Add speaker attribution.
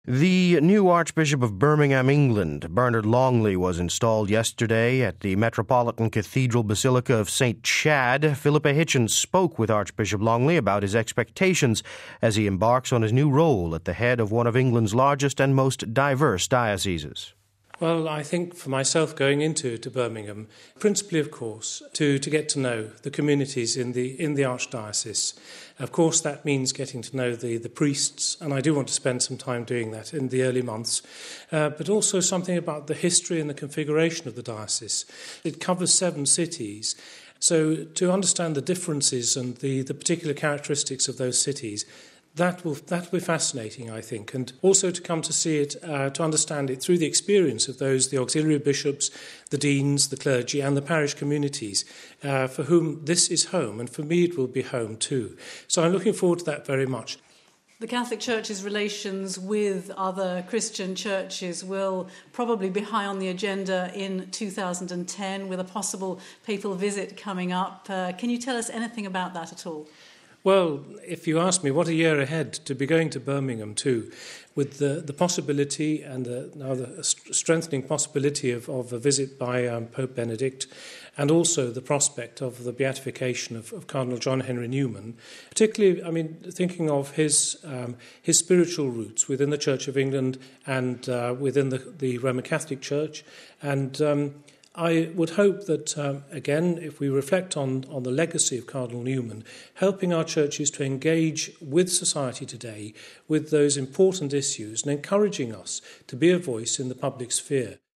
Speaker 1: The new Archbishop of Birmingham, England, Bernard Longley, was installed yesterday at the Metropolitan Cathedral Basilica of St. Chad. Philippa Hitchens spoke with Archbishop Longley about his expectations as he embarks on his new role at the head of one of England's largest and most diverse dioceses.
Speaker 2: Well, I think for myself going into Birmingham, principally, of course, to get to know the communities in the Archdiocese. Of course, that means getting to know the priests, and I do want to spend some time doing that in the early months, but also something about the history and the configuration of the diocese. It covers 7 cities, so to understand the differences and the particular characteristics of those cities, that will be fascinating, I think, and also to come to see it, to understand it through the experience of the auxiliary bishops, the deans, the clergy, and the parish communities, for whom this is home, and for me it will be home too. So I'm looking forward to that very much.
Speaker 3: The Catholic Church's relations with other Christian churches will probably be high on the agenda in 2010, with a possible papal visit coming up. Can you tell us anything about that at all?
Speaker 2: Well, if you ask me, what a year ahead to be going to Birmingham too, with the possibility and now the strengthening possibility of a visit by Pope Benedict, and also the prospect of the beatification of Cardinal John Henry Newman, particularly, thinking of his spiritual roots within the Church of England and within the Roman Catholic Church, and I would hope that, again, if we reflect on the legacy of Cardinal Newman, helping our churches to engage with society today with those important issues and encouraging us to be a voice in the public sphere.